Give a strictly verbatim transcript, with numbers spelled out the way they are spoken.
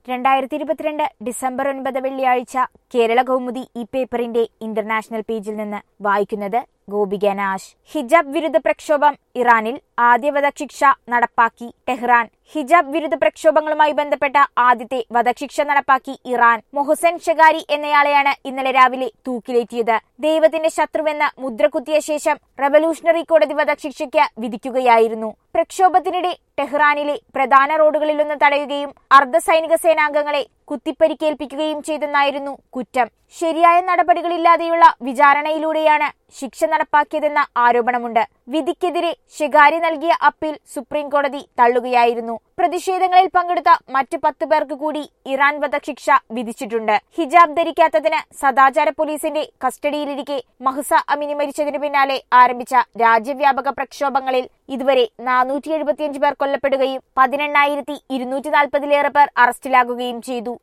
രണ്ടായിരത്തി ഇരുപത്തിരണ്ട് ഡിസംബർ ഒൻപത് വെള്ളിയാഴ്ച കേരള കൗമുദി ഈ പേപ്പറിന്റെ ഇന്റർനാഷണൽ പേജിൽ നിന്ന് വായിക്കുന്നത് ഗോപിക നാശ്. ഹിജാബ് വിരുദ്ധ പ്രക്ഷോഭം ഇറാനിൽ ആദ്യ വധശിക്ഷ നടപ്പാക്കി ടെഹ്റാൻ. ഹിജാബ് വിരുദ്ധ പ്രക്ഷോഭങ്ങളുമായി ബന്ധപ്പെട്ട ആദ്യത്തെ വധശിക്ഷ നടപ്പാക്കി ഇറാൻ. മൊഹസൻ ഷെഗാരി എന്നയാളെയാണ് ഇന്നലെ രാവിലെ തൂക്കിലേറ്റിയത്. ദൈവത്തിന്റെ ശത്രുവെന്ന് മുദ്രകുത്തിയ ശേഷം റവല്യൂഷണറി കോടതി വധശിക്ഷയ്ക്ക് വിധിക്കുകയായിരുന്നു. പ്രക്ഷോഭത്തിനിടെ ടെഹ്റാനിലെ പ്രധാന റോഡുകളിലൊന്ന് തടയുകയും അർദ്ധസൈനിക സേനാംഗങ്ങളെ കുത്തിപ്പരിക്കേൽപ്പിക്കുകയും ചെയ്തെന്നായിരുന്നു കുറ്റം. ശരിയായ നടപടികളില്ലാതെയുള്ള വിചാരണയിലൂടെയാണ് ശിക്ഷ നടപ്പാക്കിയതെന്ന ആരോപണമുണ്ട്. വിധിക്കെതിരെ ഷെഗാരി നൽകിയ അപ്പീൽ സുപ്രീം കോടതി തള്ളുകയായിരുന്നു. പ്രതിഷേധങ്ങളിൽ പങ്കെടുത്ത മറ്റു പത്ത് പേർക്ക് കൂടി ഇറാൻ വധശിക്ഷ വിധിച്ചിട്ടുണ്ട്. ഹിജാബ് ധരിക്കാത്തതിന് സദാചാര പോലീസിന്റെ കസ്റ്റഡിയിലിരിക്കെ മഹ്സ അമിനി മരിച്ചതിനു പിന്നാലെ ആരംഭിച്ച രാജ്യവ്യാപക പ്രക്ഷോഭങ്ങളിൽ ഇതുവരെ നാനൂറ്റി എഴുപത്തിയഞ്ച് പേർ കൊല്ലപ്പെടുകയും പതിനെണ്ണായിരത്തി ഇരുന്നൂറ്റി നാൽപ്പതിലേറെ പേർ അറസ്റ്റിലാകുകയും ചെയ്തു.